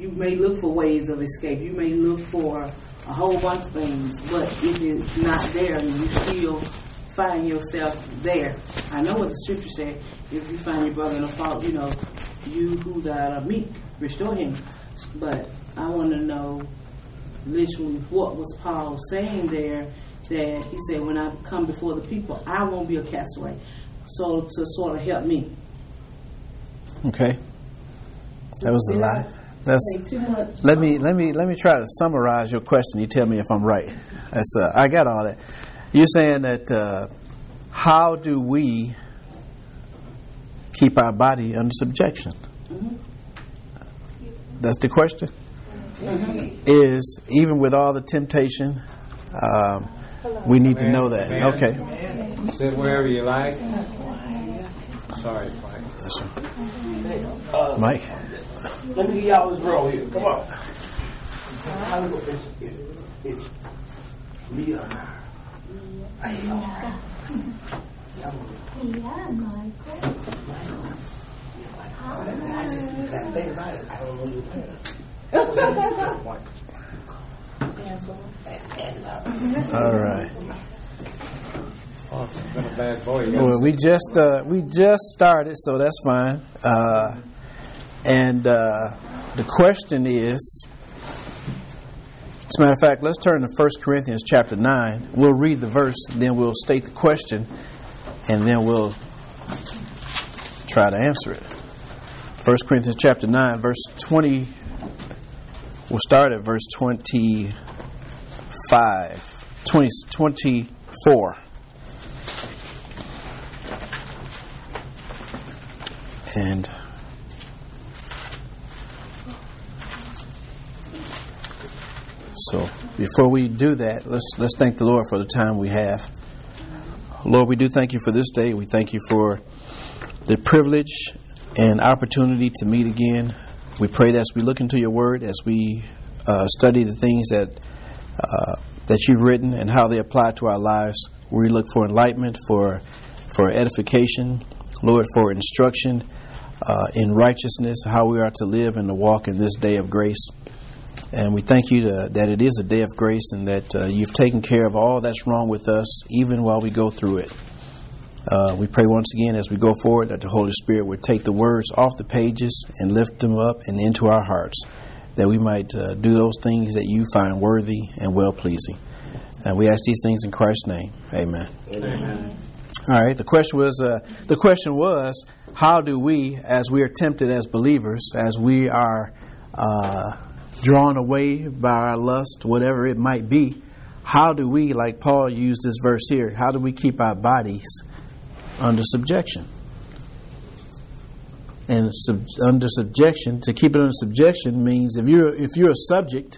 you may look for ways of escape. You may look for a whole bunch of things, but if it's not there, and you still find yourself there. I know what the scripture said. If you find your brother in a fault, you who that are meek, restore him. But I want to know literally what was Paul saying there, that he said, when I come before the people, I won't be a castaway. So to sort of help me. Okay. That was a lot. Let me try to summarize your question. You tell me if I'm right. I got all that. You're saying that how do we keep our body under subjection? Mm-hmm. That's the question. Mm-hmm. Is even with all the temptation, we need to know that. Okay. Sit wherever you like. Sorry, Mike. Yes, sir. Mike. Let me get y'all this roll here. Come on. It's me or her. All right. Oh, it's been a bad boy. Well, we just started, so that's fine. And the question is, as a matter of fact, let's turn to 1 Corinthians chapter 9. We'll read the verse, then we'll state the question, and then we'll try to answer it. 1 Corinthians chapter 9, verse 20. We'll start at verse 24. And so before we do that, let's thank the Lord for the time we have. Lord, we do thank you for this day. We thank you for the privilege and opportunity to meet again. We pray that as we look into your word, as we study the things that you've written and how they apply to our lives, we look for enlightenment, for edification, Lord, for instruction in righteousness, how we are to live and to walk in this day of grace. And we thank you that it is a day of grace and that you've taken care of all that's wrong with us, even while we go through it. We pray once again as we go forward that the Holy Spirit would take the words off the pages and lift them up and into our hearts, that we might do those things that you find worthy and well-pleasing. And we ask these things in Christ's name. Amen. Amen. All right. The question was, how do we, as we are tempted as believers, as we are drawn away by our lust, whatever it might be, how do we, like Paul used this verse here, how do we keep our bodies under subjection? And under subjection, to keep it under subjection means if you're a subject,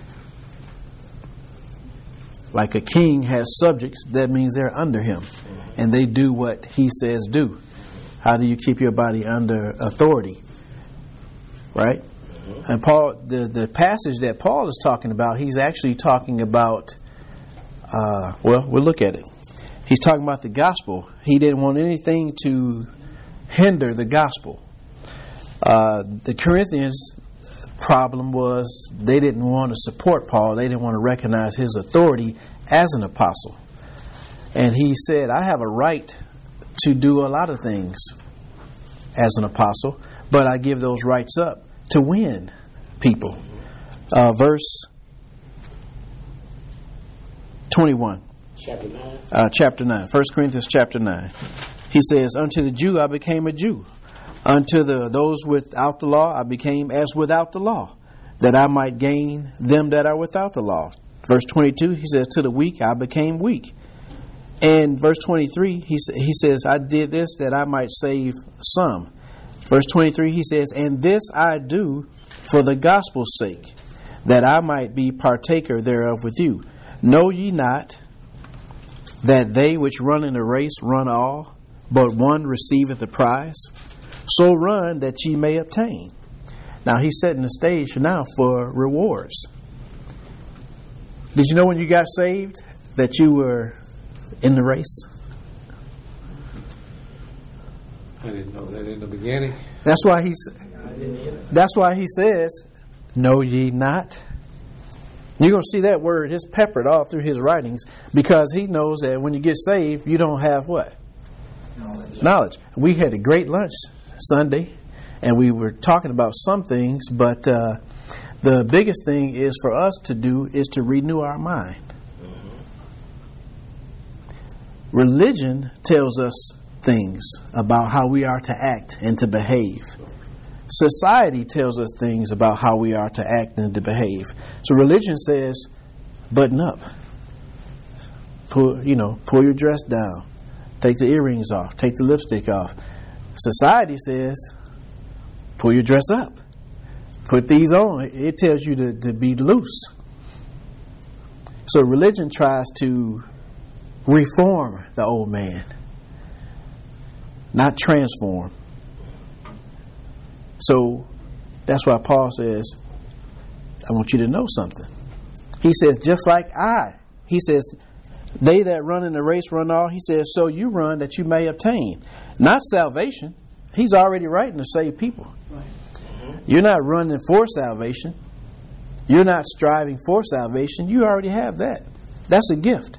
like a king has subjects, that means they're under him and they do what he says do. How do you keep your body under authority? Right? And Paul, the passage that Paul is talking about, he's actually talking about, we'll look at it. He's talking about the gospel. He didn't want anything to hinder the gospel. The Corinthians' problem was they didn't want to support Paul. They didn't want to recognize his authority as an apostle. And he said, I have a right to do a lot of things as an apostle, but I give those rights up to win people. Verse 21. Chapter 9. 1 Corinthians chapter 9. He says, unto the Jew I became a Jew. Unto those without the law I became as without the law, that I might gain them that are without the law. Verse 22, he says, to the weak I became weak. And verse 23, he says, I did this that I might save some. Verse 23, he says, and this I do for the gospel's sake, that I might be partaker thereof with you. Know ye not that they which run in the race run all, but one receiveth the prize? So run that ye may obtain. Now he's setting the stage now for rewards. Did you know when you got saved that you were in the race? I didn't know that in the beginning. That's why he says Know ye not? You're going to see that word is peppered all through his writings, because he knows that when you get saved, you don't have what? Knowledge. We had a great lunch Sunday, and we were talking about some things, but the biggest thing is for us to do is to renew our mind. Religion tells us things about how we are to act and to behave. Society tells us things about how we are to act and to behave. So religion says, button up. Pull your dress down. Take the earrings off. Take the lipstick off. Society says, pull your dress up. Put these on. It tells you to be loose. So religion tries to reform the old man, not transform. So that's why Paul says, I want you to know something. He says, just like he says, they that run in the race run all. He says, so you run that you may obtain. Not salvation. He's already writing to save people. You're not running for salvation. You're not striving for salvation. You already have that. That's a gift.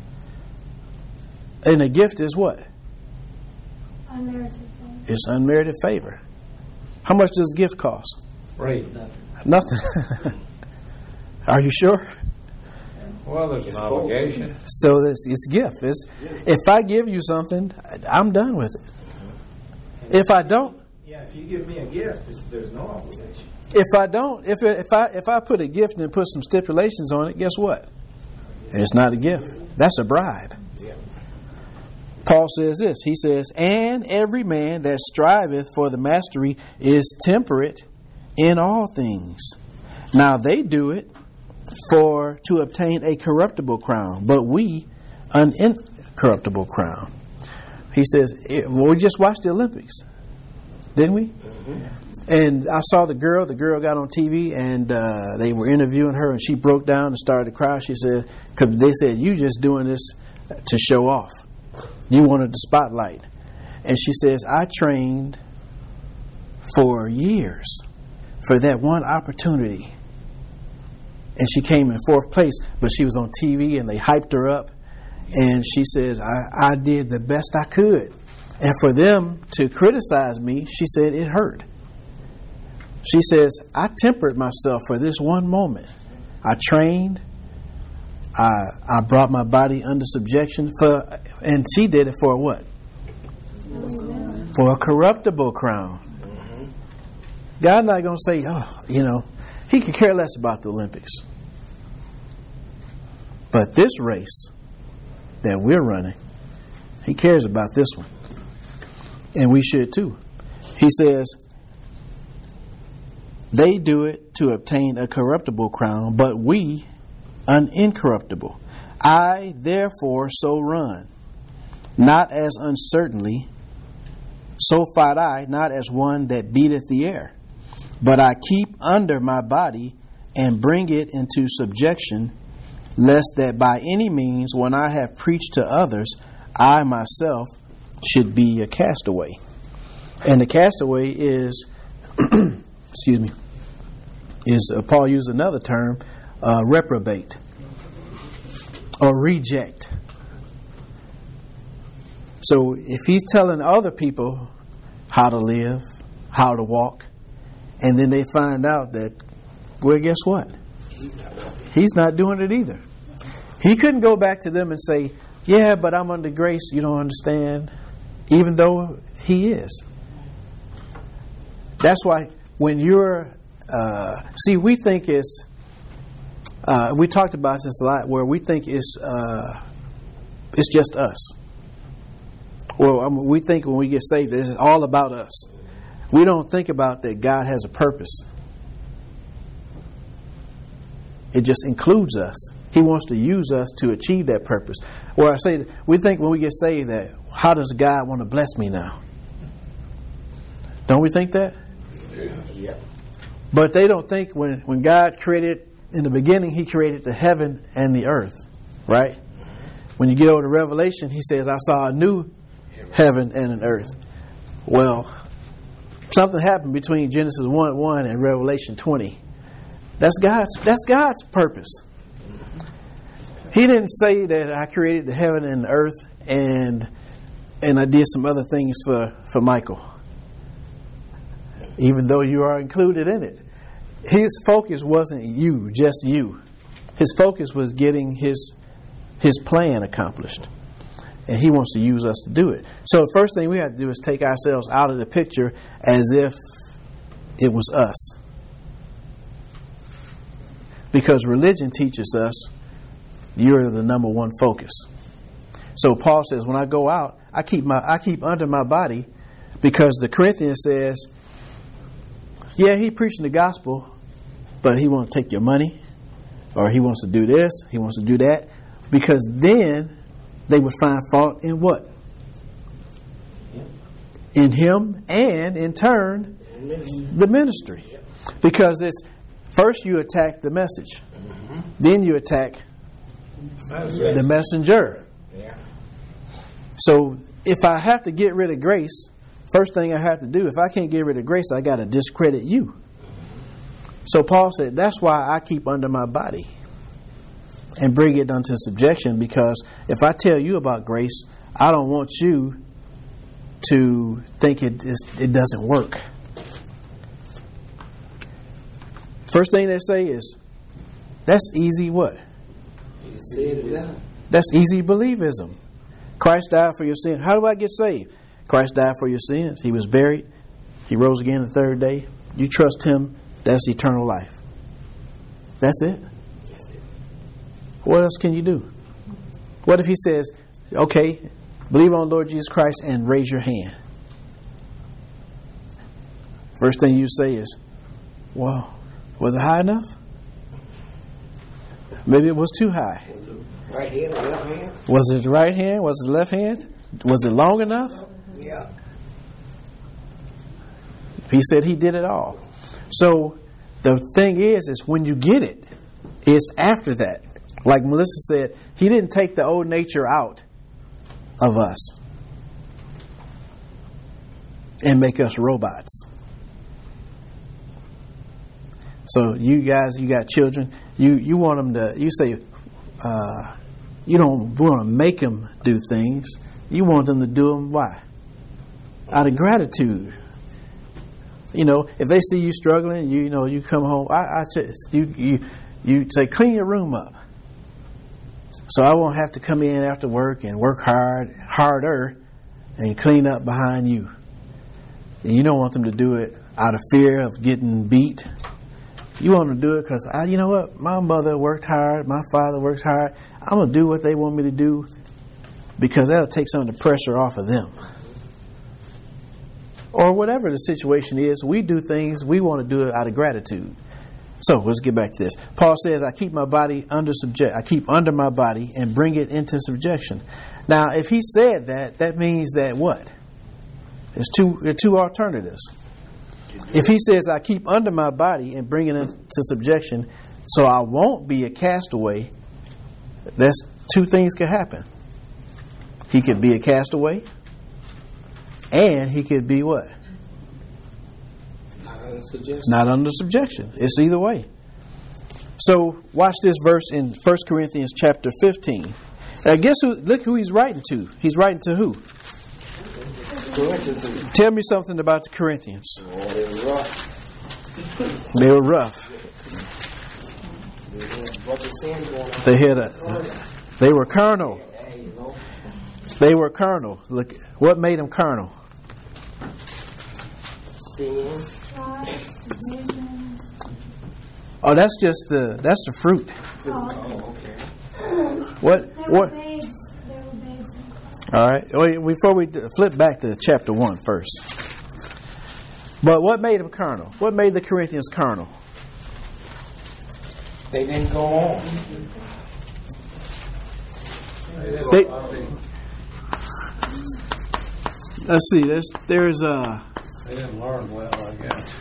And a gift is what? Unmerited favor. It's unmerited favor. How much does a gift cost? Free. Nothing. Are you sure? Well, there's an obligation. So it's a gift. If I give you something, I'm done with it. If I don't, Yeah, if you give me a gift, there's no obligation. if I don't, if I put a gift and put some stipulations on it, guess what? It's not a gift. That's a bribe. Paul says this. He says, and every man that striveth for the mastery is temperate in all things. Now they do it to obtain a corruptible crown, but we an incorruptible crown. He says, we just watched the Olympics, didn't we? And I saw the girl got on TV, and they were interviewing her, and she broke down and started to cry. She said, because they said, you just doing this to show off. You wanted the spotlight. And she says, I trained for years for that one opportunity. And she came in 4th place, but she was on TV and they hyped her up. And she says, I did the best I could. And for them to criticize me, she said, it hurt. She says, I tempered myself for this one moment. I trained. I brought my body under subjection and she did it for what? For a corruptible crown. God's not going to say, he could care less about the Olympics. But this race that we're running, he cares about this one. And we should too. He says, they do it to obtain a corruptible crown, but we an incorruptible. I therefore so run, not as uncertainly, so fight I, not as one that beateth the air, but I keep under my body and bring it into subjection, lest that by any means, when I have preached to others, I myself should be a castaway. And the castaway is, excuse me, Paul used another term, reprobate or reject. So if he's telling other people how to live, how to walk, and then they find out that, well, guess what? He's not doing it either. He couldn't go back to them and say, yeah, but I'm under grace, you don't understand, even though he is. That's why when you're, we think it's, we talked about this a lot, where we think it's just us. Well, we think when we get saved, this is all about us. We don't think about that God has a purpose. It just includes us. He wants to use us to achieve that purpose. Well, I say, we think when we get saved that, how does God want to bless me now? Don't we think that? Yeah. But they don't think when God created, in the beginning, He created the heaven and the earth, right? When you get over to Revelation, He says, I saw a new heaven and an earth. Well, something happened between Genesis 1:1 and Revelation 20. That's God's purpose. He didn't say that I created the heaven and the earth and I did some other things for Michael, even though you are included in it. His focus wasn't you, just you. His focus was getting his plan accomplished. And he wants to use us to do it. So the first thing we have to do is take ourselves out of the picture as if it was us. Because religion teaches us you're the number one focus. So Paul says, when I go out, I keep under my body, because the Corinthians says, yeah, he preaching the gospel, but he wants to take your money, or he wants to do this, he wants to do that, because then they would find fault in what? In him, and in turn, the ministry. Because it's first you attack the message, then you attack the messenger. So if I have to get rid of grace, first thing I have to do, if I can't get rid of grace, I got to discredit you. So Paul said, that's why I keep under my body and bring it unto subjection, because if I tell you about grace, I don't want you to think it doesn't work. First thing they say is, that's easy what? That's easy believism. Christ died for your sins. How do I get saved? Christ died for your sins. He was buried. He rose again the third day. You trust him, that's eternal life. That's it. What else can you do? What if he says, okay, believe on Lord Jesus Christ and raise your hand? First thing you say is, well, was it high enough? Maybe it was too high. Right hand or left hand? Was it the right hand? Was it the left hand? Was it long enough? Yeah. He said he did it all. So the thing is when you get it, it's after that. Like Melissa said, he didn't take the old nature out of us and make us robots. So you guys, you got children, you want them to, you say, you don't want to make them do things. You want them to do them, why? Out of gratitude. You know, if they see you struggling, you come home, you say, clean your room up. So I won't have to come in after work and work harder, and clean up behind you. And you don't want them to do it out of fear of getting beat. You want them to do it because, you know what, my mother worked hard, my father worked hard. I'm going to do what they want me to do because that'll take some of the pressure off of them. Or whatever the situation is, we do things, we want to do it out of gratitude. So let's get back to this. Paul says, I keep my body I keep under my body and bring it into subjection. Now, if he said that, that means that what? There are two alternatives. If he says, I keep under my body and bring it into subjection so I won't be a castaway, that's two things could happen. He could be a castaway, and he could be what? Not under subjection. It's either way. So watch this verse in 1 Corinthians chapter 15. Look who he's writing to. He's writing to who? Tell me something about the Corinthians. They were rough. They were carnal. They were carnal. Look, what made them carnal? Oh, that's the fruit. What? All right. Before we flip back to chapter 1 first. But what made them carnal? What made the Corinthians carnal? They didn't go on. Let's see. There's They didn't learn well, I guess.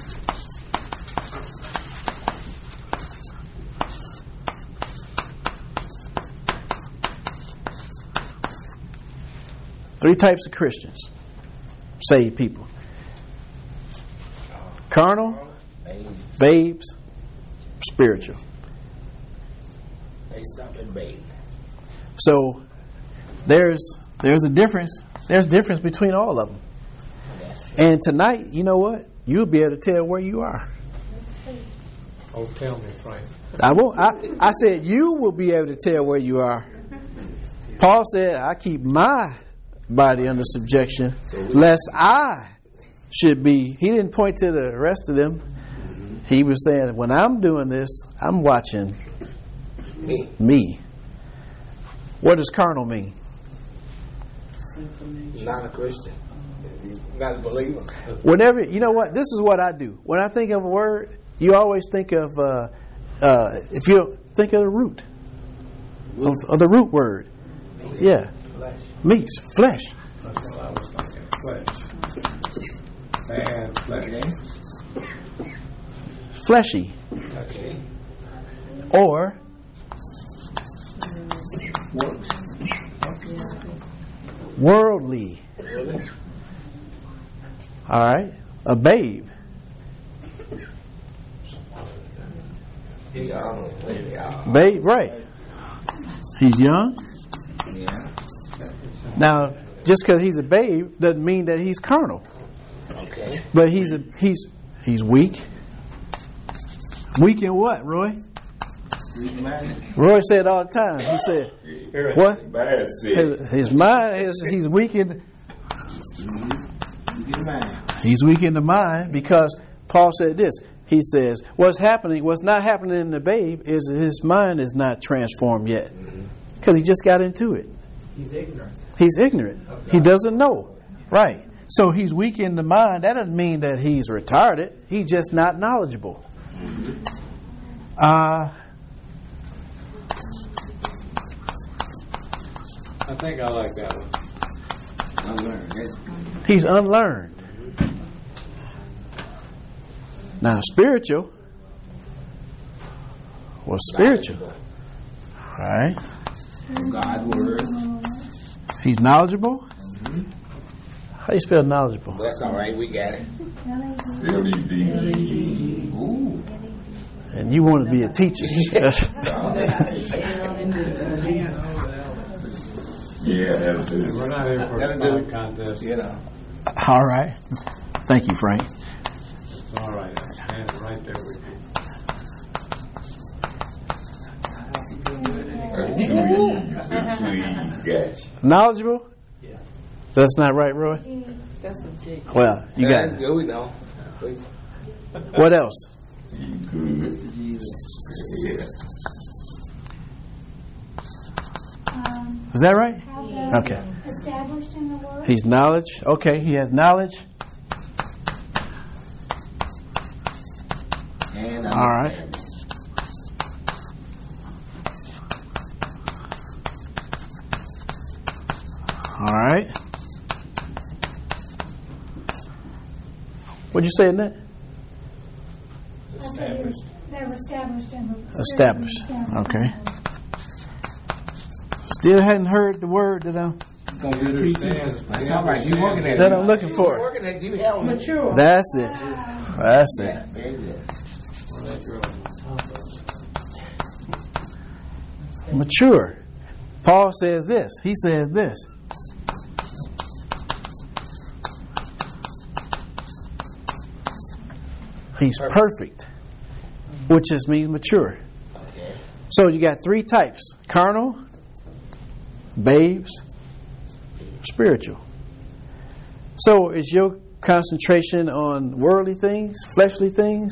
three types of Christians, saved people: carnal, babes, spiritual. They stop at babe. So there's a difference. There's a difference between all of them. And tonight, you know what? You'll be able to tell where you are. Oh, tell me, Frank. I won't. I said you will be able to tell where you are. Paul said, "I keep my body under subjection, lest I should be." He didn't point to the rest of them. He was saying, "When I'm doing this, I'm watching me." What does carnal mean? Not a Christian. Not a believer. Whenever, you know what? This is what I do. When I think of a word, you always think of, if you think of the root, of the root word. Yeah. Meat, flesh. That's what I was thinking. Flesh. Bad flesh. Fleshy. Okay. Or worldly. Really? All right. A babe. Yeah. Babe, right. He's young. Yeah. Now, just because he's a babe doesn't mean that he's carnal. Okay. But he's weak. Weak in what, Roy? Roy said all the time. He said, what? His mind, he's weak in. He's weak in the mind because Paul said this. He says, what's not happening in the babe is his mind is not transformed yet. Because he just got into it. He's ignorant. He doesn't know. Right. So he's weak in the mind. That doesn't mean that he's retarded. He's just not knowledgeable. I think I like that one. He's unlearned. Now, spiritual was spiritual. Right? God's word. He's knowledgeable. How do you spell knowledgeable? That's all right. We got it. Ooh. And you want to be a teacher. We're not here for a spelling contest. You know. All right. Thank you, Frank. It's all right. I'm standing right there with you. Knowledgeable? Yeah. That's not right, Roy? That's a chick. Well, you got That's it. good. We know. What else? Is that right? Okay. Established in the Word. He's knowledge. Okay, he has knowledge. And All right. All right. What'd you say in that? I said they were established in the Word. Established. Okay. Still hadn't heard the word that I'm That's all right. You working at it. that I'm looking for. Working at it. You help me. Mature. That's it. That's it. Very good. Mature. Paul says this. He says this. He's perfect, which just means mature. Okay. So you got three types: carnal, babes, spiritual. So is your concentration on worldly things, fleshly things?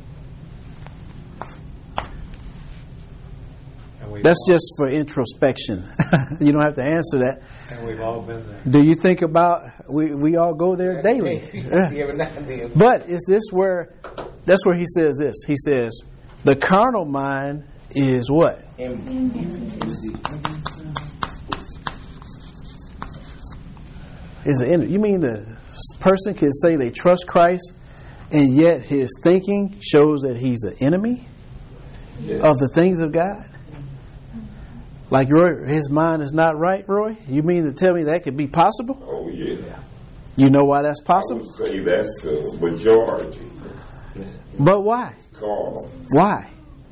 That's just for introspection. You don't have to answer that. And we've all been there. Do you think about, we all go there daily. Every now and then. But is this where, that's where he says this. He says, the carnal mind is what? You mean the person can say they trust Christ and yet his thinking shows that he's an enemy of the things of God? Like Roy, his mind is not right, Roy? You mean to tell me that could be possible? Oh, yeah. You know why that's I possible? would say that's the majority. But why? Carl. Why?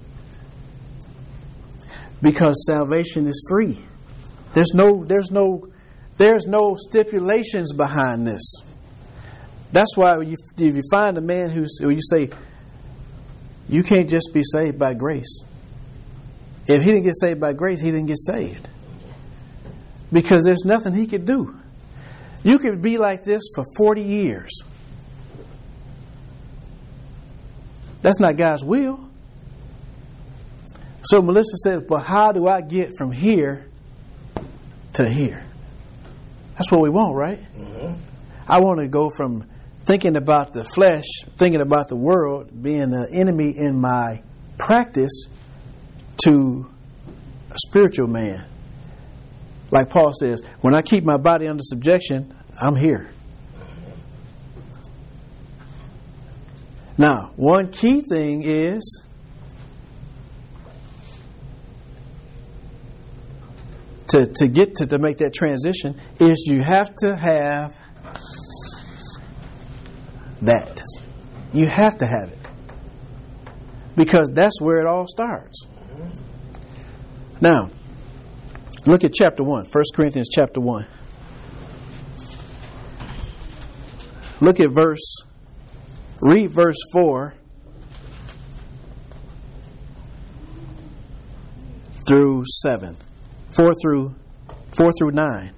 Because salvation is free. There's no stipulations behind this. That's why if you find a man or you say, you can't just be saved by grace. If he didn't get saved by grace, he didn't get saved. Because there's nothing he could do. You could be like this for 40 years. That's not God's will. So Melissa said, but how do I get from here to here? That's what we want, right? Mm-hmm. I want to go from thinking about the flesh, thinking about the world, being an enemy in my practice, to a spiritual man. Like Paul says, when I keep my body under subjection, I'm here. Now, one key thing is to make that transition is you have to have that. You have to have it. Because that's where it all starts. Now, look at chapter 1. 1 Corinthians chapter 1. Look at read verse 4 through 7. 4 through 9.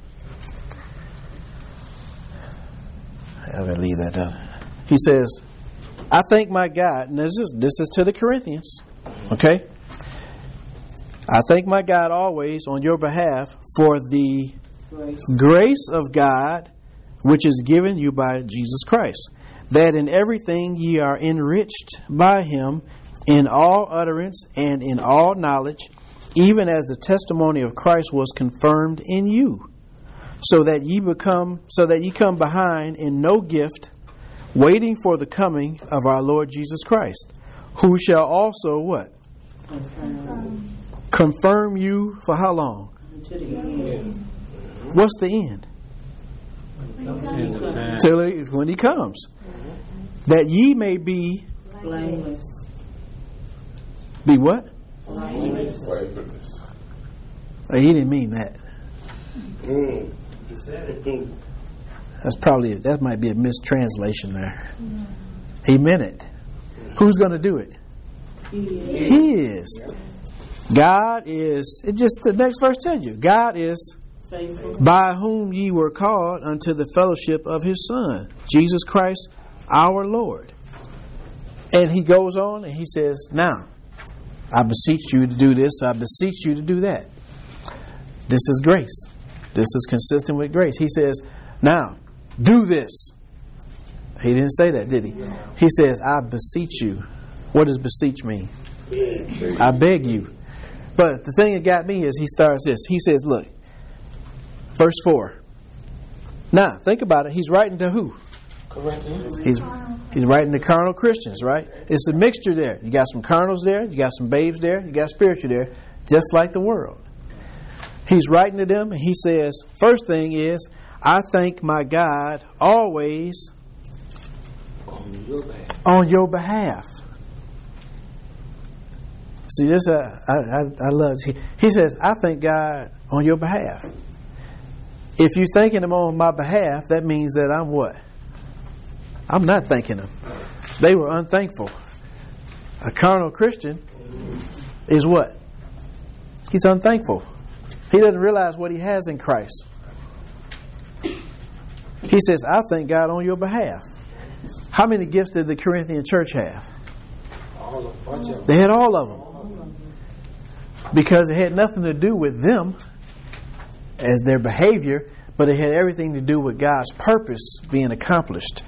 I'm going to leave that down. He says, I thank my God, and this is to the Corinthians, okay? I thank my God always on your behalf for the grace of God which is given you by Jesus Christ, that in everything ye are enriched by him in all utterance and in all knowledge, even as the testimony of Christ was confirmed in you, so that ye come behind in no gift, waiting for the coming of our Lord Jesus Christ, who shall also what? Confirm you for how long? To the end. What's the end? When he comes. That ye may be Blameless. Be what? Blameless. He didn't mean that. He said it. That might be a mistranslation there. He meant it. Who's going to do it? He is. God is, it just the next verse tells you, God is Faithful. by whom ye were called unto the fellowship of his Son, Jesus Christ our Lord. And he goes on and he says, now, I beseech you to do this, I beseech you to do that. This is grace. This is consistent with grace. He says, now, do this. He didn't say that, did he? He says, I beseech you. What does beseech mean? I beg you. But the thing that got me is he starts this. He says, look, verse 4. Now, think about it. He's writing to who? He's writing to carnal Christians, right? It's a mixture there. You got some carnals there. You got some babes there. You got spiritual there. Just like the world. He's writing to them and he says, first thing is, I thank my God always on your behalf. See, this I love. He says, I thank God on your behalf. If you're thanking him on my behalf, that means that I'm what? I'm not thanking them. They were unthankful. A carnal Christian is what? He's unthankful. He doesn't realize what he has in Christ. He says, I thank God on your behalf. How many gifts did the Corinthian church have? They had all of them. Because it had nothing to do with them as their behavior, but it had everything to do with God's purpose being accomplished.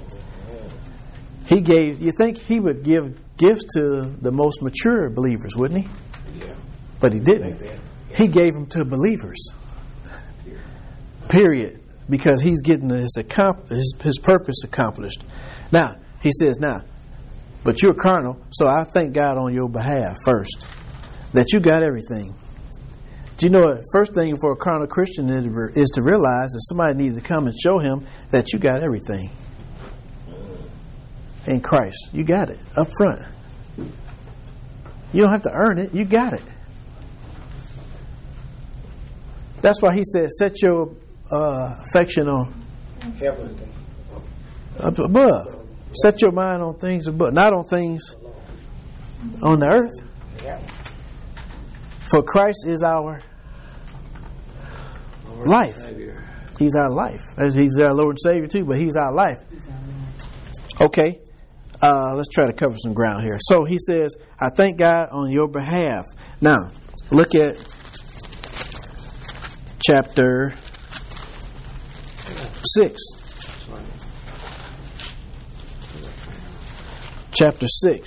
You think he would give gifts to the most mature believers, wouldn't he? Yeah. But he didn't. He gave them to believers. Period. Because he's getting his purpose accomplished. Now, he says, but you're carnal, so I thank God on your behalf first. That you got everything. Do you know the first thing for a carnal Christian is to realize that somebody needs to come and show him that you got everything. In Christ. You got it up front. You don't have to earn it. You got it. That's why he said, set your affection on Heaven. up above. Set your mind on things above, not on things on the earth. Yeah. For Christ is our life. He's our life. As He's our Lord and Savior too, but He's our life. Okay. Let's try to cover some ground here. So he says, I thank God on your behalf. Now, look at chapter 6. Chapter 6.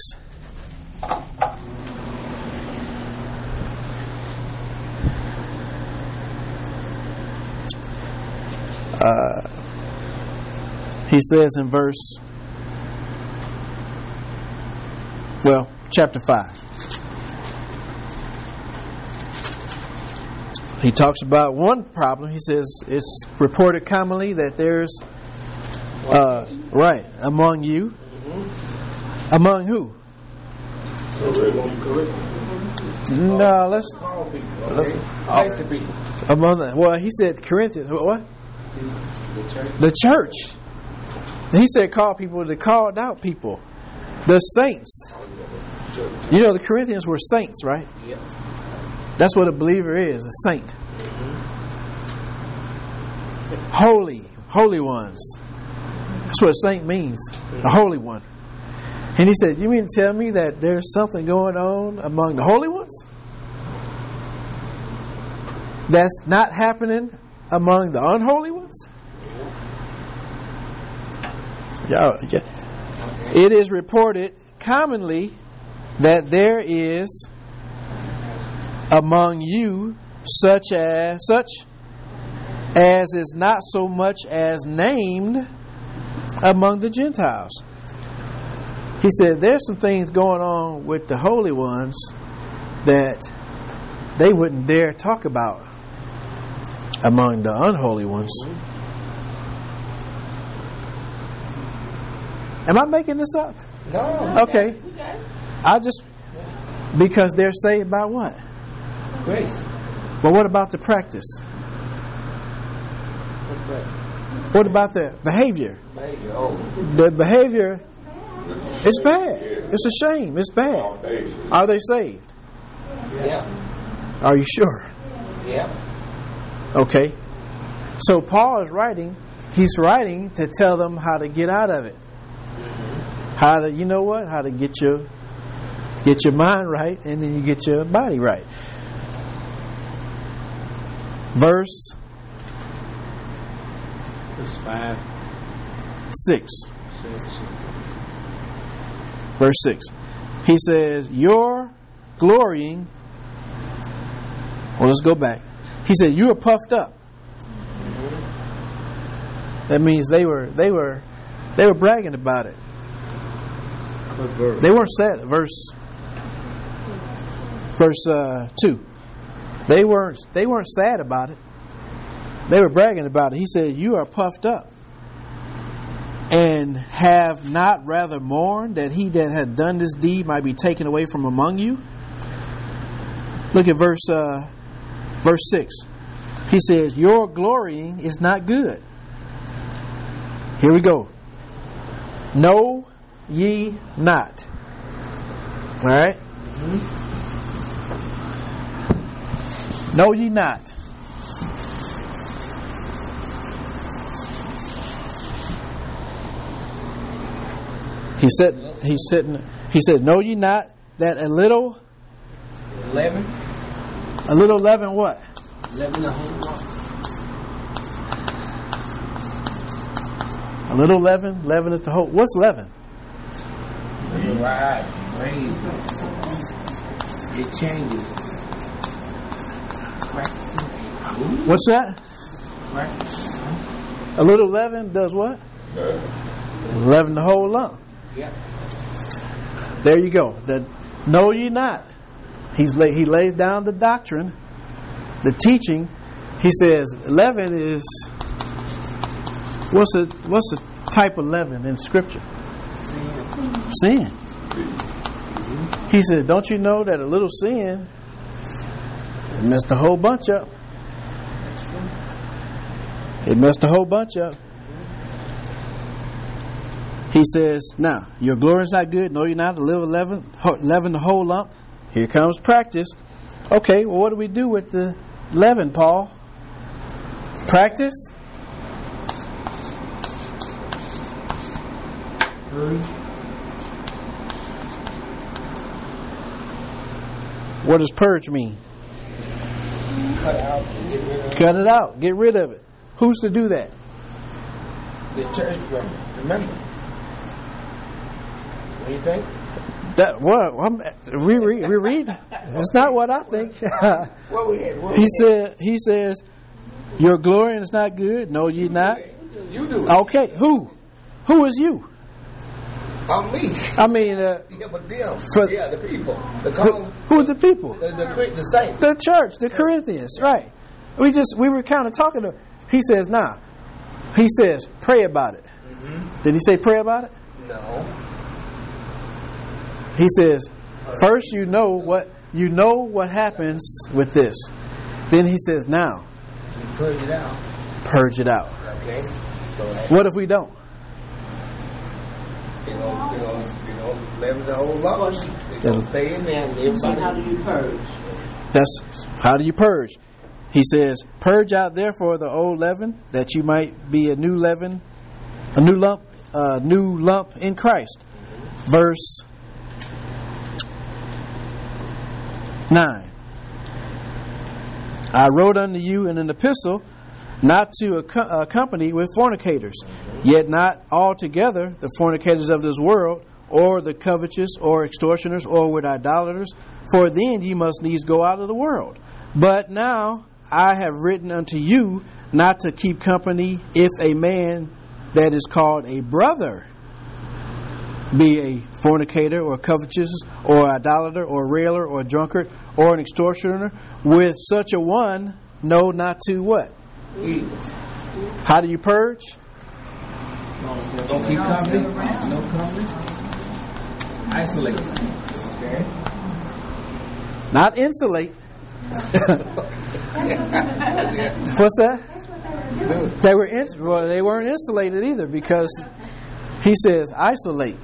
He says in verse, chapter 5. He talks about one problem. He says it's reported commonly that there's among you. Among who? No, let's Call people. he said Corinthians. What? The church. He said call people. They called out people. The saints. You know the Corinthians were saints, right? Yep. That's what a believer is, a saint. Holy ones. That's what a saint means, a holy one. And he said, you mean to tell me that there's something going on among the holy ones that's not happening among the unholy ones? Yeah. It is reported commonly that there is among you such as is not so much as named among the Gentiles. He said there's some things going on with the holy ones that they wouldn't dare talk about among the unholy ones. Am I making this up? No. Okay. Because they're saved by what? Grace. But what about the practice? What about the behavior? The behavior is bad. It's a shame. It's bad. Are they saved? Yeah. Are you sure? Yeah. Okay. So Paul is writing. He's writing to tell them how to get out of it. How to, how to get your mind right, and then you get your body right. Verse 6. Verse 6. He says, "You're glorying." Well, let's go back. He said, "You are puffed up." That means they were bragging about it. They weren't sad. Verse 2. They weren't sad about it. They were bragging about it. He said, "You are puffed up, and have not rather mourned that he that had done this deed might be taken away from among you." Look at verse 6. He says, "Your glorying is not good." Here we go. Know ye not. All right? Know ye not. He said, know ye not that a little leaven what? Leaven the whole lump. A little leaven is the whole. What's leaven? Right. It changes. What's that? A little leaven does what? Leaven the whole lump. Yeah. There you go. Know ye not. He lays down the doctrine, the teaching. He says leaven is what's a type of leaven in Scripture? Sin. He said, don't you know that a little sin messed the whole bunch up? It messed a whole bunch up. He says, now, your glory is not good. No, you're not. To live leaven the whole lump. Here comes practice. Okay, well, what do we do with the leaven, Paul? Practice? What does purge mean? Cut out and get rid of it. Cut it out. Get rid of it. Who's to do that? The church, remember. What do you think? That what? We read. That's not what I think. What we had? He says, your glory is not good. No, ye not. You do. Okay, who? Who is you? I'm me. I mean, Yeah, but them. For- Yeah, the people. The who are the people? the saints. The church, the Corinthians, right? We were kind of talking to. He says, nah. He says, pray about it. Mm-hmm. Did he say pray about it? No. He says, first you know what happens with this. Then he says, now You purge it out. purge it out. Okay. So What if we don't? they don't leaven the whole lump. They don't stay in there. And So how do you purge? That's how do you purge? He says, purge out therefore the old leaven, that you might be a new leaven, a new lump in Christ. Verse 9. I wrote unto you in an epistle not to accompany with fornicators, yet not altogether the fornicators of this world, or the covetous, or extortioners, or with idolaters, for then ye must needs go out of the world. But now I have written unto you not to keep company if a man that is called a brother be a fornicator, or covetous, or idolater, or railer, or drunkard, or an extortioner. With such a one, no, not to what? How do you purge? Don't keep company. No company. Isolate. Okay. Not insulate. What's that? They weren't insulated either, because he says isolate.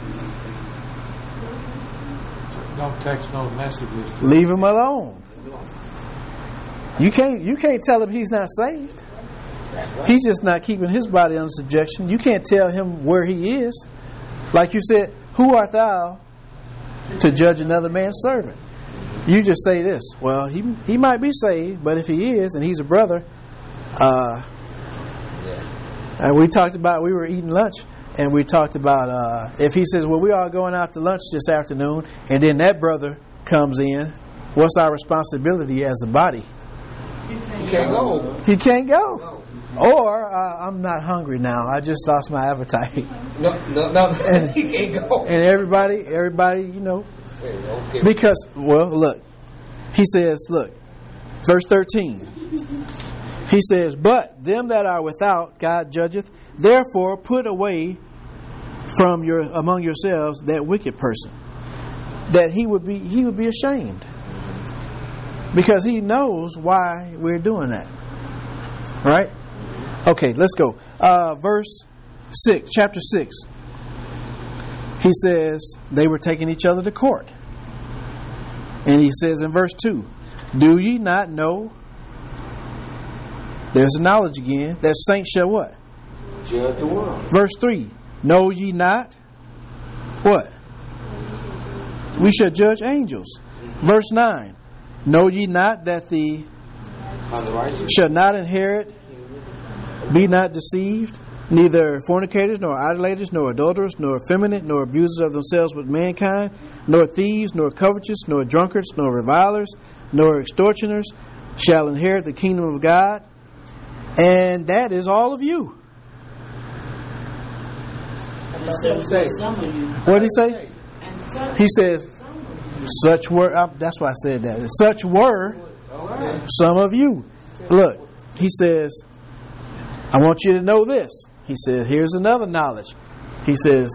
Don't text no messages. Leave him alone. You can't tell him he's not saved. He's just not keeping his body under subjection. You can't tell him where he is. Like you said, who art thou to judge another man's servant? You just say this. Well, he might be saved, but if he is, and he's a brother, and we were eating lunch, and we talked about if he says, well, we are going out to lunch this afternoon, and then that brother comes in, what's our responsibility as a body? You can't go. He can't go. Or I'm not hungry now. I just lost my appetite. No. He can't go. And everybody, Okay. because, well, look, he says, look, verse 13. He says, but them that are without God judgeth, therefore put away from among yourselves that wicked person, that he would be ashamed, because he knows why we're doing that. Right? Okay, let's go. Verse 6, chapter 6. He says they were taking each other to court. And he says in verse 2, do ye not know? There's the knowledge again, that saints shall what? Judge the world. Verse 3, know ye not? What? We shall judge angels. Verse 9, know ye not that the shall not inherit, be not deceived, neither fornicators, nor idolaters, nor adulterers, nor effeminate, nor abusers of themselves with mankind, nor thieves, nor covetous, nor drunkards, nor revilers, nor extortioners shall inherit the kingdom of God. And that is all of you. What did he say? He says, such were, that's why I said that. Such were some of you. Look, he says, I want you to know this. He says, here's another knowledge. He says,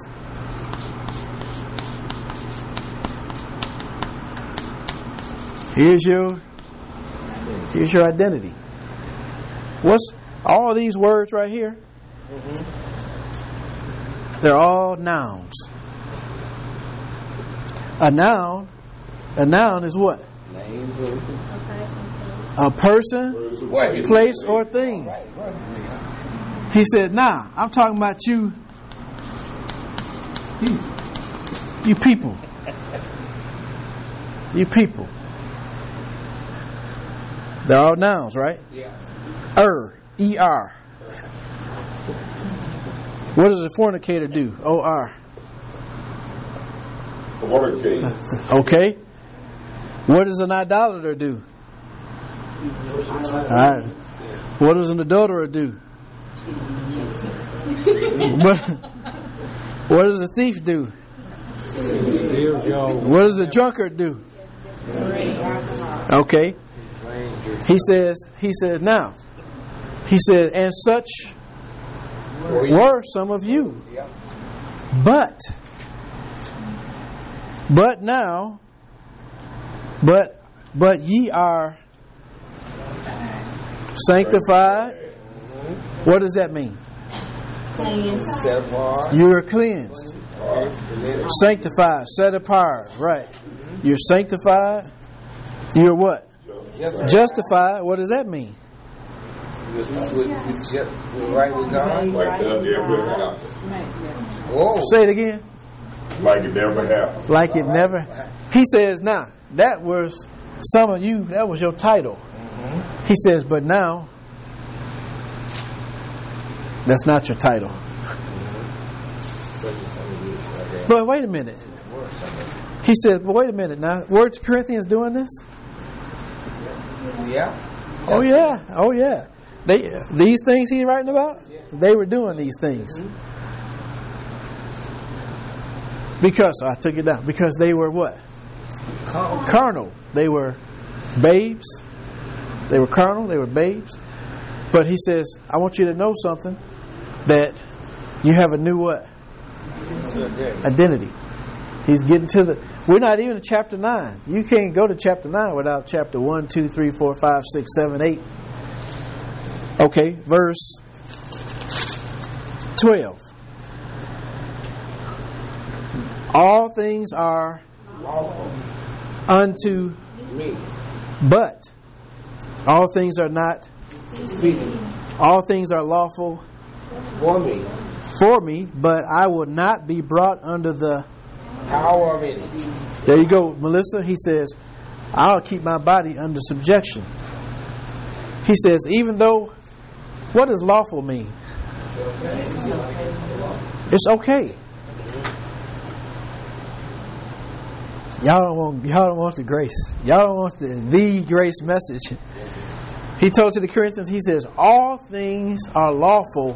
here's your identity. All these words right here, they're all nouns. A noun is what? Name, A person, place, or thing. He said, nah, I'm talking about you. You people. You people. They're all nouns, right? Yeah. E-R. What does a fornicator do? O-R. Fornicate. Okay. What does an idolater do? Alright. What does an adulterer do? What does a thief do? What does a drunkard do? Okay. He says now. He said, and such were some of you. But now, but ye are sanctified. What does that mean? Set apart. You are cleansed. Sanctified, set apart, right. You're sanctified. You're what? Justified. What does that mean? We're right with God. Like that never happened. Whoa. Say it again. Like it never happened. Like it never. He says, now, that was some of you, that was your title. He says, but now, that's not your title. But wait a minute. He said, but wait a minute now. Were Corinthians doing this? Yeah. Oh yeah. Oh yeah. These things he's writing about, they were doing these things. Because, I took it down, because they were what? Carnal. They were babes. They were carnal. They were babes. But he says, I want you to know something, that you have a new what? Identity. He's getting to the... We're not even in chapter 9. You can't go to chapter 9 without chapter 1, 2, 3, 4, 5, 6, 7, 8. Okay, verse 12. All things are unto Me. but all things are not. All things are lawful for me, but I will not be brought under the Power of it. There you go, Melissa. He says, I'll keep my body under subjection. He says, even though, what does lawful mean? It's okay. Y'all don't want the grace. Y'all don't want the grace message. He told to the Corinthians, he says, all things are lawful.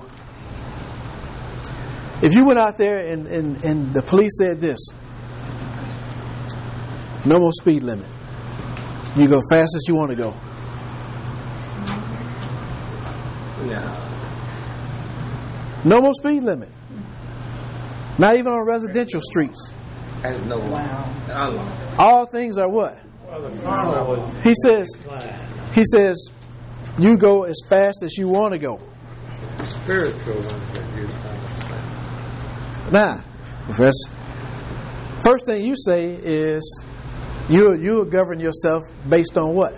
If you went out there and the police said this, no more speed limit. You go fast as you want to go. No more speed limit. Not even on residential streets. All things are what? He says, you go as fast as you want to go. Spiritual ones are used on the same. Now, first thing you say is you govern yourself based on what?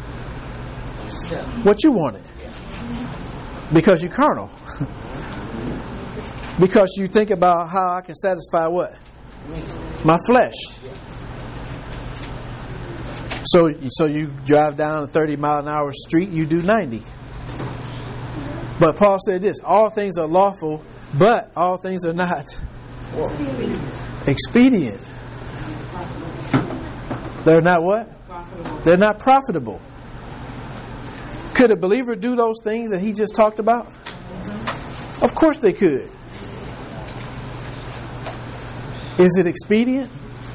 What you wanted. Because you're carnal. Because you think about how I can satisfy what? My flesh. So you drive down a 30-mile-an-hour street, you do 90. But Paul said this, all things are lawful, but all things are not expedient. They're not what? They're not profitable. Could a believer do those things that he just talked about? Of course they could. Is it expedient?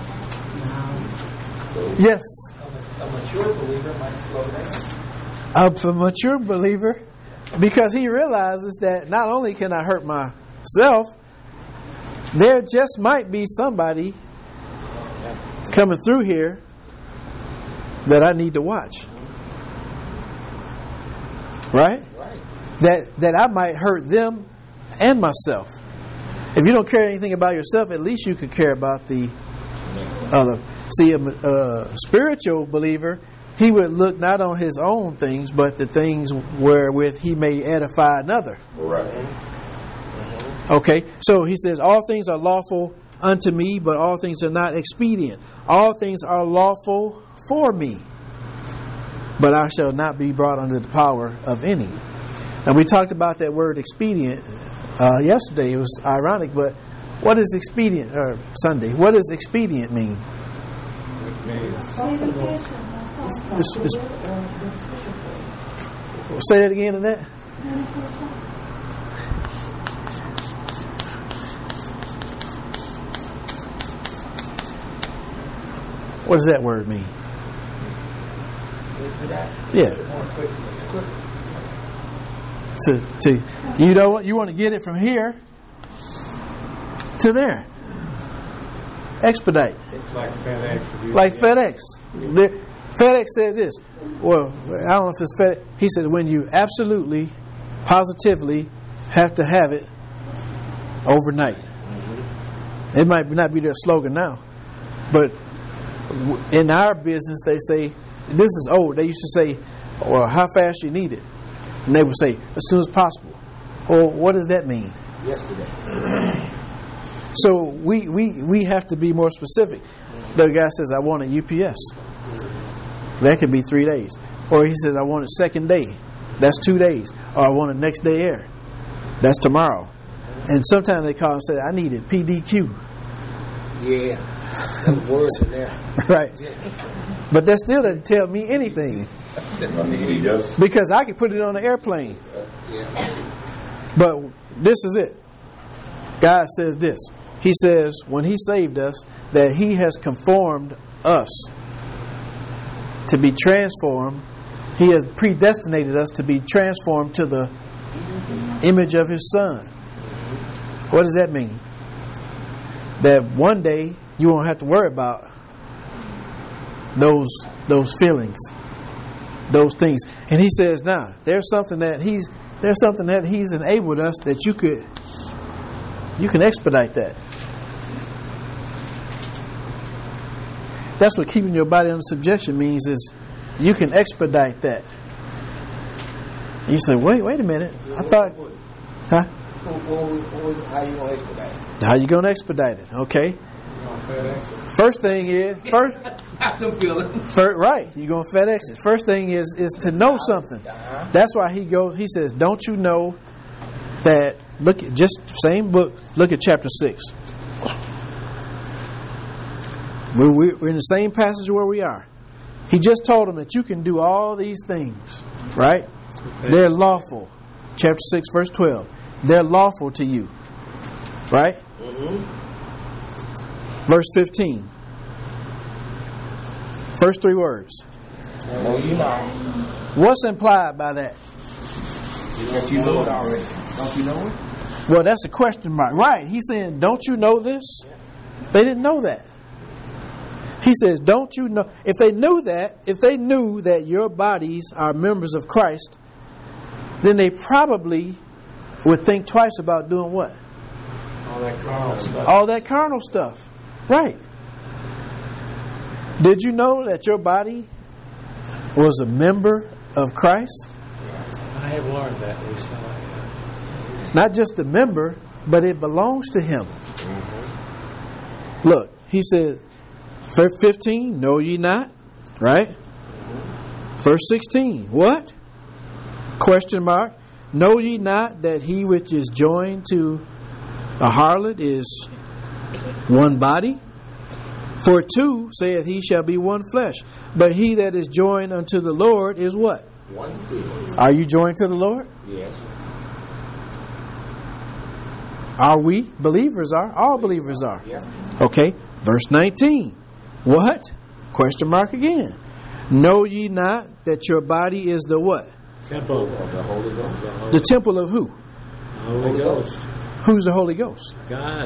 Yes. A mature believer might slow down. A mature believer, because he realizes that not only can I hurt myself, there just might be somebody coming through here that I need to watch. Right? that I might hurt them and myself. If you don't care anything about yourself, at least you could care about the other. See, a spiritual believer, he would look not on his own things, but the things wherewith he may edify another. Right. Okay, so he says, all things are lawful unto me, but all things are not expedient. All things are lawful for me, but I shall not be brought under the power of any. And we talked about that word expedient yesterday. It was ironic, but what is expedient, or Sunday, what does expedient mean? Say that again, Annette. What does that word mean? Yeah. To you know what? You want to get it from here to there. Expedite. Like FedEx. Like FedEx. FedEx says this. Well, I don't know if it's FedEx. He said when you absolutely, positively have to have it overnight. It might not be their slogan now, but in our business they say, this is old. They used to say, well, how fast you need it? And they would say, as soon as possible. Well, what does that mean? Yesterday. So we have to be more specific. The guy says, I want a UPS. That could be 3 days. Or he says, I want it second day. That's 2 days. Or I want it next day air. That's tomorrow. And sometimes they call and say, I need it PDQ. Yeah. There's words in there. Right. But that still doesn't tell me anything. Because I can put it on an airplane. But this is it. God says this. He says when He saved us that He has conformed us to be transformed. He has predestinated us to be transformed to the image of His Son. What does that mean? That one day you won't have to worry about those feelings, those things. And He says, now there's something that He's enabled us that you can expedite that. That's what keeping your body under subjection means, is you can expedite that. And you say, wait a minute. I thought, huh? How you gonna expedite it? How you gonna expedite it? Okay. First thing is right. You're gonna FedEx it. First thing is to know something. That's why He says, don't you know that? Look at just same book. Look at chapter 6. We're in the same passage where we are. He just told them that you can do all these things, right? They're lawful. Chapter 6, verse 12. They're lawful to you, right? Verse 15. First 3 words. No, you not. What's implied by that? That you know it already. Don't you know it? Well, that's a question mark. Right. He's saying, don't you know this? They didn't know that. He says, don't you know? If they knew that your bodies are members of Christ, then they probably would think twice about doing what? All that carnal stuff. Right. Did you know that your body was a member of Christ? I have learned that recently. Not just a member, but it belongs to Him. Look, He said, verse 15, know ye not? Right? Verse 16, what? Question mark. Know ye not that he which is joined to a harlot is one body? For 2, saith he, shall be one flesh. But he that is joined unto the Lord is what? One food. Are you joined to the Lord? Yes. Are we? Believers are. All believers are. Yeah. Okay. Verse 19. What? Question mark again. Know ye not that your body is the what? Temple of the Holy Ghost. The temple of who? Holy Ghost. Who's the Holy Ghost? God.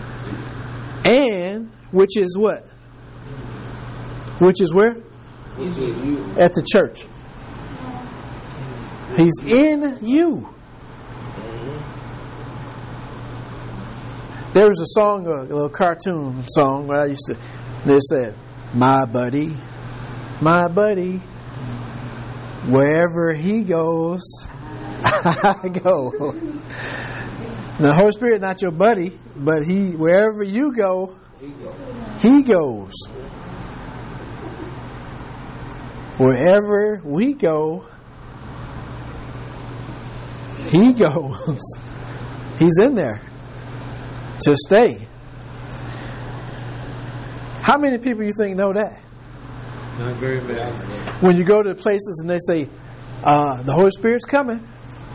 And which is what? Which is where? Which is you. At the church. He's in you. There was a song, a little cartoon song where I used to. They said, my buddy, wherever he goes, I go. Now, the Holy Spirit not your buddy, but wherever you go, he goes. Wherever we go, he goes. He's in there to stay. How many people you think know that? Not very many. When you go to places and they say, the Holy Spirit's coming.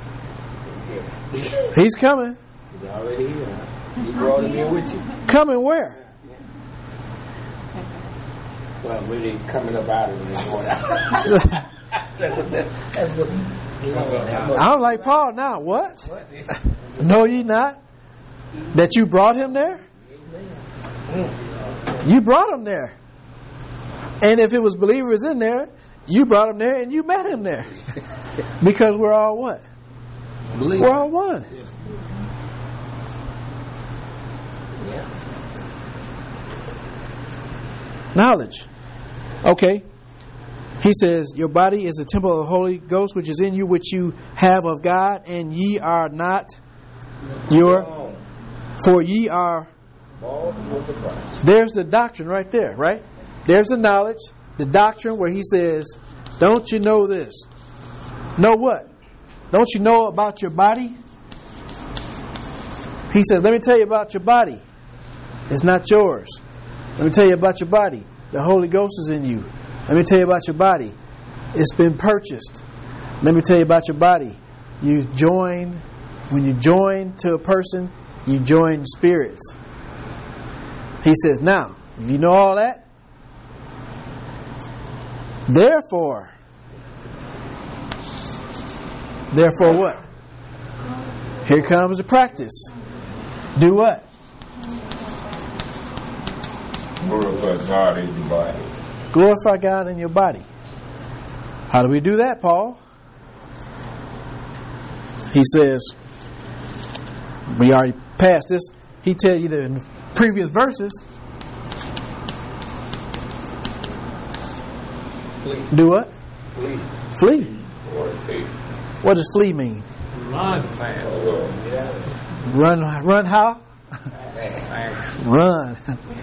He's coming. He's already here. He brought him here with you. Coming where? Well, really coming up out of it and going out. I'm like Paul now. What? No, ye not? That you brought him there? You brought him there. And if it was believers in there, you brought him there and you met him there. Because we're all what? We're all one. Knowledge. Okay. He says, your body is the temple of the Holy Ghost, which is in you, which you have of God, and ye are not your, for ye are. There's the doctrine right there, right? There's the knowledge, the doctrine where he says, don't you know this? Know what? Don't you know about your body? He says, let me tell you about your body. It's not yours. Let me tell you about your body. The Holy Ghost is in you. Let me tell you about your body. It's been purchased. Let me tell you about your body. When you join to a person, you join spirits. He says, now, if you know all that, therefore what? Here comes the practice. Do what? Glorify God in your body. Glorify God in your body. How do we do that, Paul? He says, we already passed this. He tells you that in the previous verses. Flee. Do what? Flee. Flee. Flee. What does flee mean? Run fast. Run how? Run.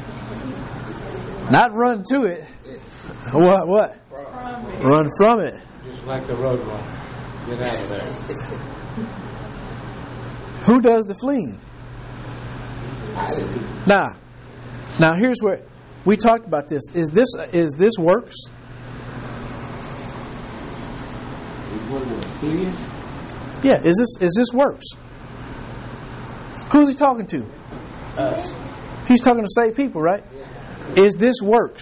Not run to it. What? Run from it. Just like the road runner. Get out of there. Who does the fleeing? Now here's where we talked about this. Is this works? Yeah, is this works? Who's he talking to? Us. He's talking to saved people, right? Is this works?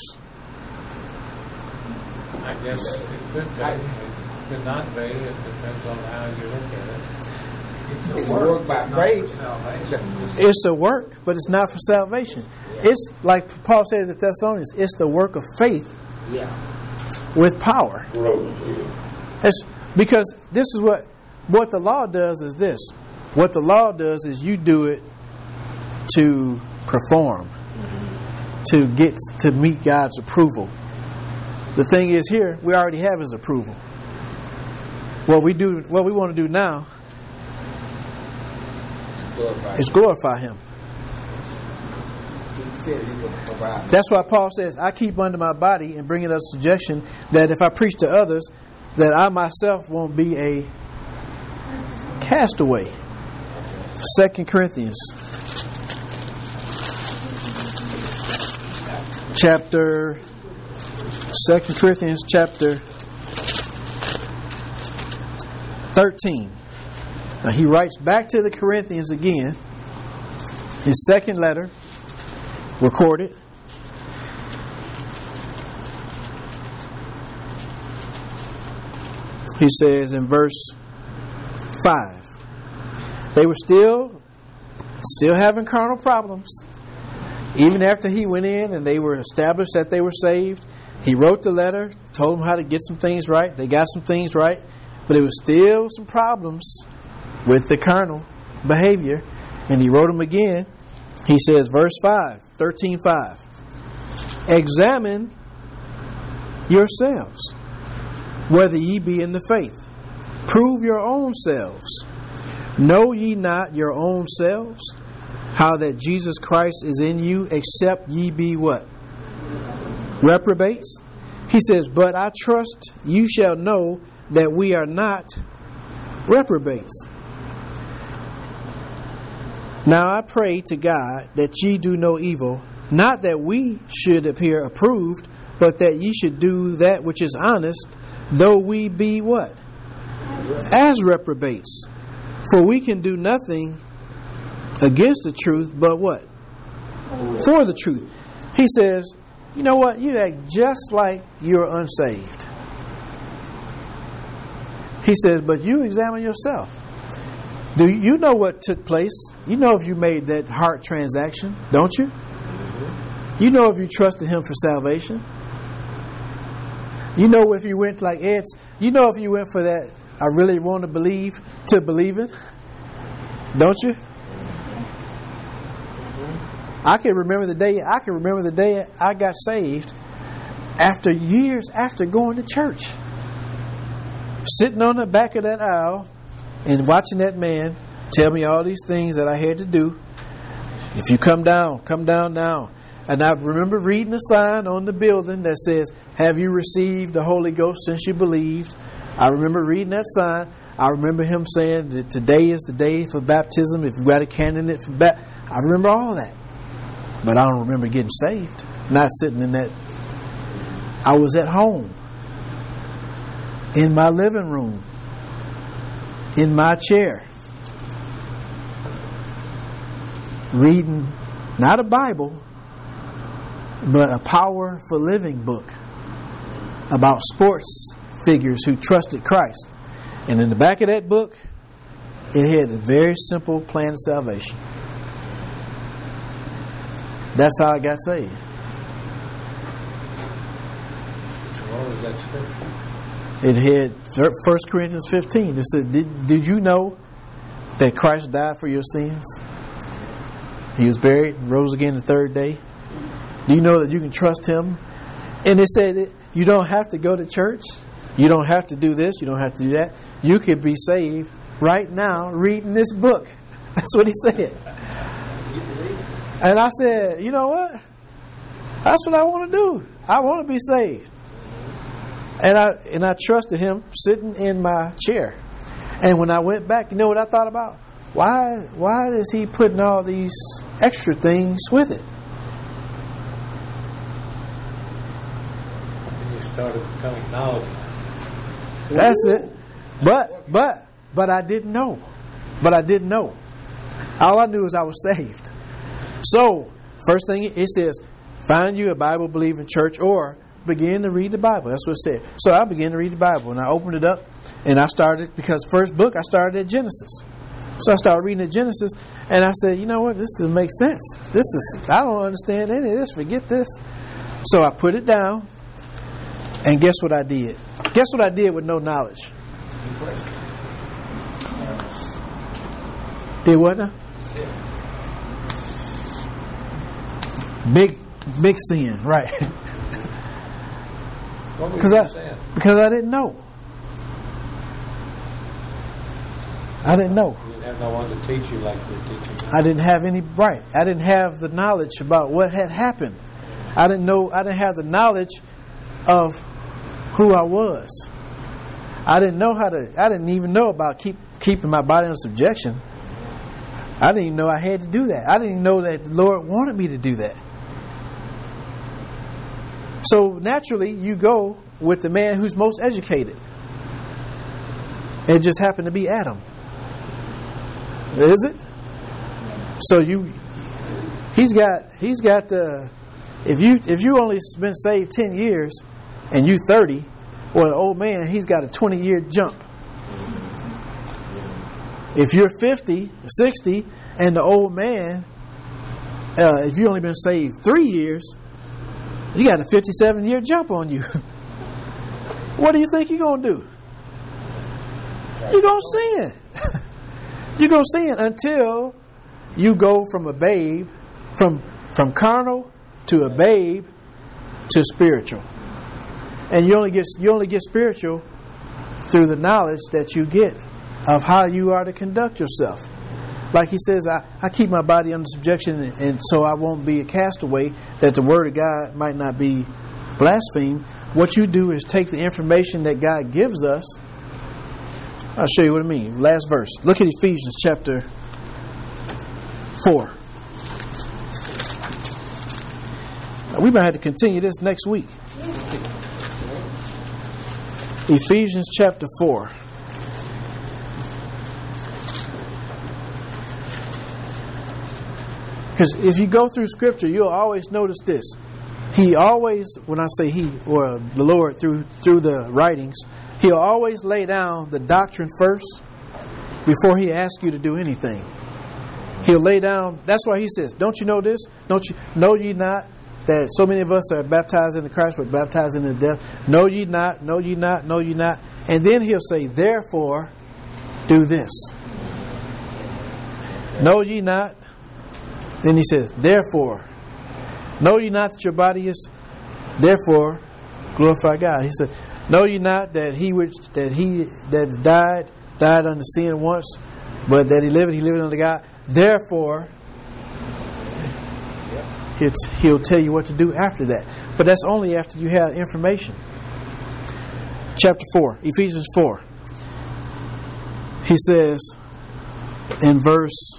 I guess it could be. It could not be. It depends on how you look at it. It's a work by faith. It's a work, but it's not for salvation. It's like Paul says at Thessalonians, it's the work of faith with power. It's because this is what the law does is this. What the law does is you do it to perform, to meet God's approval. The thing is here, we already have His approval. What we want to do now is glorify Him. That's why Paul says, I keep under my body and bring it under subjection, that if I preach to others, that I myself won't be a castaway. 2 Corinthians chapter 13. Now he writes back to the Corinthians again, his second letter, recorded. He says in verse 5, they were still having carnal problems. Even after he went in and they were established that they were saved, he wrote the letter, told them how to get some things right. They got some things right, but it was still some problems with the carnal behavior. And he wrote them again, He says, verse 5, 13:5. Examine yourselves, whether ye be in the faith. Prove your own selves. Know ye not your own selves, how that Jesus Christ is in you, except ye be what? Reprobates. He says, but I trust you shall know that we are not reprobates. Now I pray to God that ye do no evil, not that we should appear approved, but that ye should do that which is honest, though we be what? As reprobates. For we can do nothing against the truth, but what? For the truth. He says, you know what? You act just like you're unsaved. He says, but you examine yourself. Do you know what took place? You know if you made that heart transaction, don't you? You know if you trusted Him for salvation. You know if you went like Ed's. You know if you went for that, I really want to believe it. Don't you? I can remember the day I got saved after years after going to church. Sitting on the back of that aisle and watching that man tell me all these things that I had to do. If you come down now. And I remember reading a sign on the building that says, have you received the Holy Ghost since you believed? I remember reading that sign. I remember him saying that today is the day for baptism. If you got a candidate for baptism. I remember all that. But I don't remember getting saved. Not sitting in that. I was at home. In my living room. In my chair. Reading, not a Bible, but a Power for Living book about sports figures who trusted Christ. And in the back of that book, it had a very simple plan of salvation. That's how I got saved. What was that scripture? It had 1 Corinthians 15. It said, did you know that Christ died for your sins? He was buried and rose again the third day. Do you know that you can trust Him? And it said you don't have to go to church. You don't have to do this. You don't have to do that. You could be saved right now reading this book. That's what he said. And I said, you know what? That's what I want to do. I want to be saved. And I trusted Him sitting in my chair. And when I went back, you know what I thought about? Why is He putting all these extra things with it? And you started becoming knowledgeable. That's it. But I didn't know. All I knew is I was saved. So, first thing it says, find you a Bible-believing church or begin to read the Bible. That's what it said. So I began to read the Bible and I opened it up and I started, because first book I started at Genesis. So I started reading at Genesis and I said, you know what, this doesn't make sense. I don't understand any of this. Forget this. So I put it down and guess what I did? Guess what I did with no knowledge? Did what now? Big sin, right? What was you saying? Because I didn't know. I didn't know. You didn't have no one to teach you like they're teaching you. I didn't have any, right. I didn't have the knowledge about what had happened. I didn't have the knowledge of who I was. I didn't even know about keeping my body in subjection. I didn't even know I had to do that. I didn't even know that the Lord wanted me to do that. So naturally, you go with the man who's most educated. It just happened to be Adam. Is it? So he's got the, if you only been saved 10 years and you 30, well, an old man, he's got a 20-year jump. If you're 50, 60, and the old man, if you only been saved 3 years, you got a 57-year jump on you. What do you think you're going to do? You're going to sin. You're going to sin until you go from a babe From carnal to a babe to spiritual. And you only get spiritual through the knowledge that you get of how you are to conduct yourself. Like he says, I keep my body under subjection, and so I won't be a castaway, that the word of God might not be blasphemed. What you do is take the information that God gives us. I'll show you what I mean. Last verse. Look at Ephesians chapter 4. We might have to continue this next week. Ephesians chapter 4. Because if you go through Scripture, you'll always notice this. He always, when I say he, or the Lord through the writings, He'll always lay down the doctrine first before He asks you to do anything. He'll lay down, that's why He says, don't you know this? Don't you know ye not that so many of us are baptized into Christ, but baptized into death? Know ye not, know ye not, know ye not. And then He'll say, therefore, do this. Know ye not. Then He says, therefore, know ye not that your body is, therefore, glorify God. He said, know ye not that he that died unto sin once, but that he lived unto God. Therefore, He'll tell you what to do after that. But that's only after you have information. Chapter 4, Ephesians 4. He says in verse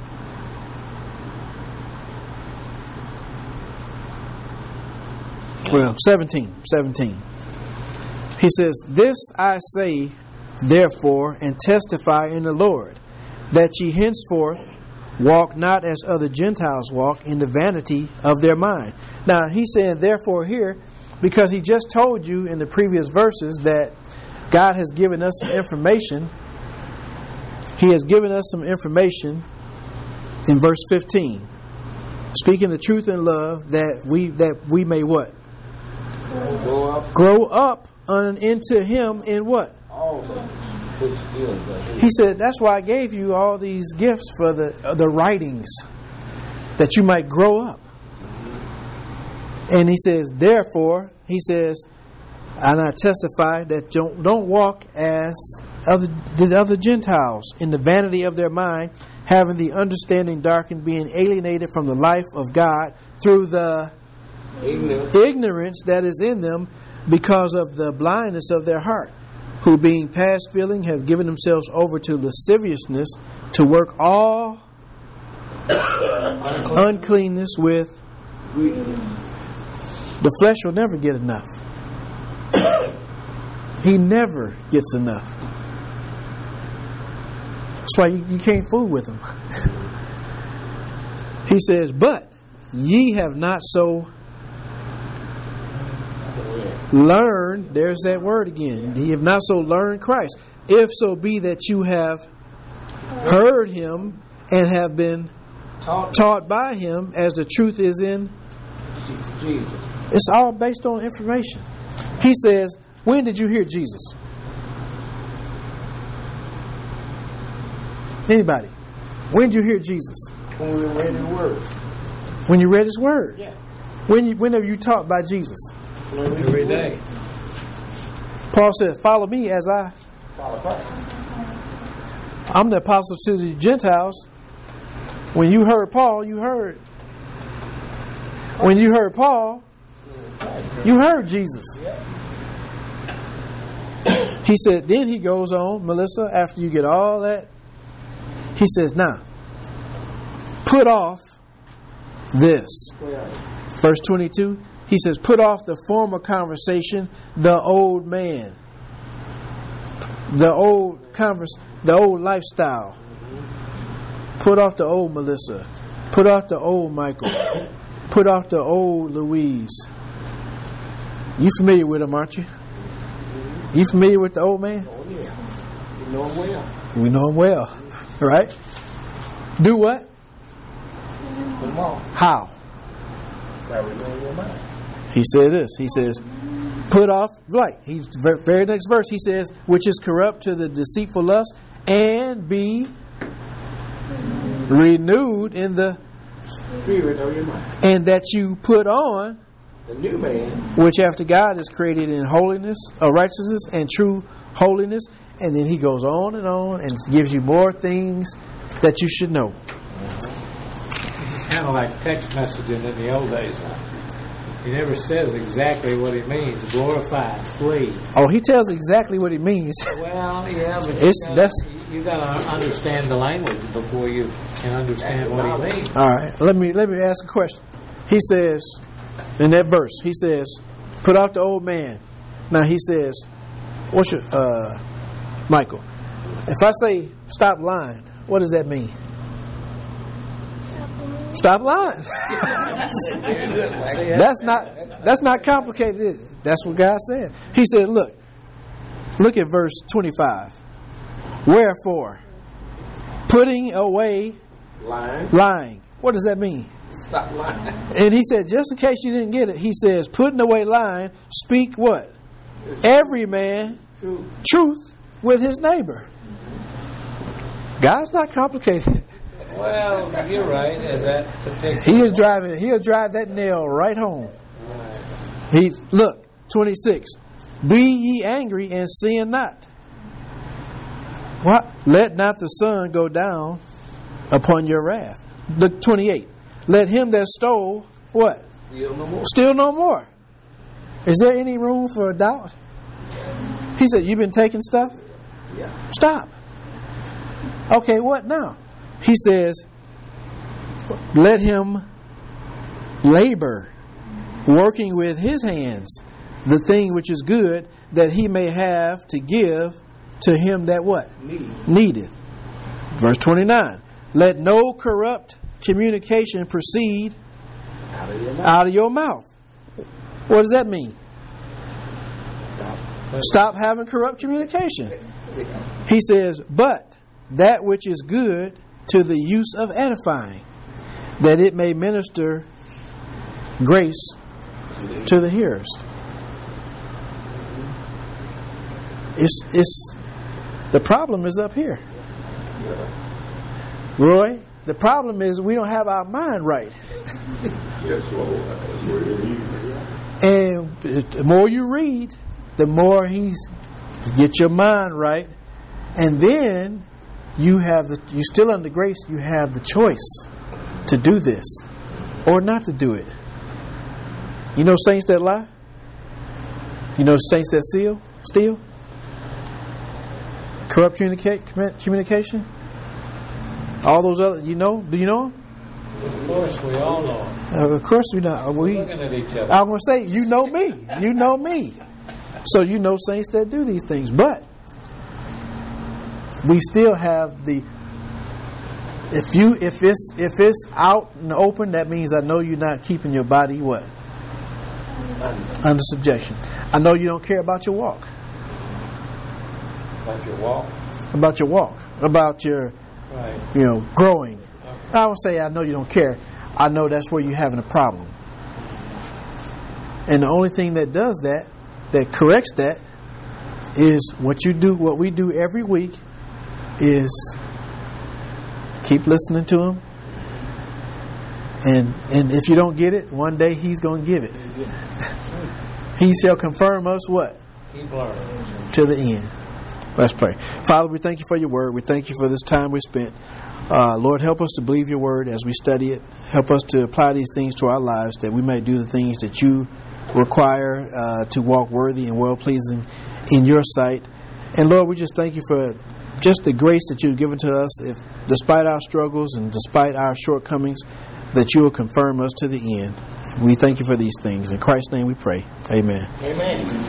17. He says, this I say, therefore, and testify in the Lord, that ye henceforth walk not as other Gentiles walk, in the vanity of their mind. Now, he's saying therefore here, because he just told you in the previous verses that God has given us some information. He has given us some information in verse 15. Speaking the truth in love, that we may what? Grow up into Him in what? He said, that's why I gave you all these gifts for the writings, that you might grow up. And he says, therefore, he says, and I testify that don't walk as the other Gentiles, in the vanity of their mind, having the understanding darkened, being alienated from the life of God through the ignorance that is in them, because of the blindness of their heart, who being past feeling have given themselves over to lasciviousness, to work all uncleanness with. The flesh will never get enough. He never gets enough. That's why you can't fool with him. He says, but ye have not so learned, there's that word again, ye have not so learned Christ, if so be that you have heard Him and have been taught by Him, as the truth is in Jesus. It's all based on information. He says, when did you hear Jesus? Anybody? When did you hear Jesus? When we read His Word. When you read His Word? Yeah. When are you taught by Jesus? Every day. Paul says, follow me as I Follow Christ. I'm the apostle to the Gentiles. When you heard Paul, you heard. When you heard Paul, you heard Jesus. He said, then he goes on, Melissa, after you get all that, he says, now, put off this. Verse 22, he says, put off the former conversation, the old man, the old lifestyle. Put off the old Melissa. Put off the old Michael. Put off the old Louise. You familiar with him, aren't you? You familiar with the old man? Oh, yeah. We know him well. We know him well. Right? Do what? Put him off. How? Gotta renew your mind. He said this. He says, put off, right. He's very next verse. He says, which is corrupt to the deceitful lust, and be renewed in the Spirit of your mind. And that you put on The new man. which after God is created in holiness, righteousness, and true holiness. And then he goes on and gives you more things that you should know. It's kind of like text messaging in the old days. He never says exactly what he means. Glorify, flee. Oh, he tells exactly what he means. Well, yeah, but you got to understand the language before you can understand what he means. All right, let me ask a question. He says in that verse, he says, "Put off the old man." Now he says, "What's your Michael? If I say stop lying, what does that mean?" Stop lying. That's not complicated, is it? That's what God said. He said, look at verse 25. Wherefore, putting away lying. What does that mean? Stop lying. And he said, just in case you didn't get it, he says, putting away lying, speak what? Every man truth with his neighbor. God's not complicated. Well, you're right. He'll drive that nail right home. Look, 26. Be ye angry and sin not. What? Let not the sun go down upon your wrath. Look, 28. Let him that stole, what? Steal no more. Is there any room for a doubt? He said, you've been taking stuff? Yeah. Stop. Okay, what now? He says, let him labor, working with his hands, the thing which is good, that he may have to give to him that what? Needeth. Verse 29. Let no corrupt communication proceed out of your mouth. What does that mean? Stop having corrupt communication. He says, but that which is good to the use of edifying, that it may minister grace to the hearers. It's the problem is up here, Roy. The problem is we don't have our mind right. Yes, Lord. That's where it is. And the more you read, the more get your mind right, and then you still under grace. You have the choice to do this or not to do it. You know saints that lie. You know saints that steal, corrupt communication. All those other, do you know them? Of course, we all know him. Of course we know. We're looking at each other. I'm going to say, you know me. You know me. So you know saints that do these things. But we still have if it's out in the open, that means I know you're not keeping your body what? Under subjection. I know you don't care about your walk. About your walk? About your walk. About your growing. I won't say I know you don't care. I know that's where you're having a problem. And the only thing that does that corrects that, is what we do every week is keep listening to him. And if you don't get it, one day he's going to give it. He shall confirm us what? Keep learning. To the end. Let's pray. Father, we thank you for your word. We thank you for this time we spent. Lord, help us to believe your word as we study it. Help us to apply these things to our lives, that we may do the things that you require to walk worthy and well-pleasing in your sight. And Lord, we just thank you for just the grace that you've given to us, if despite our struggles and despite our shortcomings, that you will confirm us to the end. We thank you for these things. In Christ's name we pray. Amen. Amen.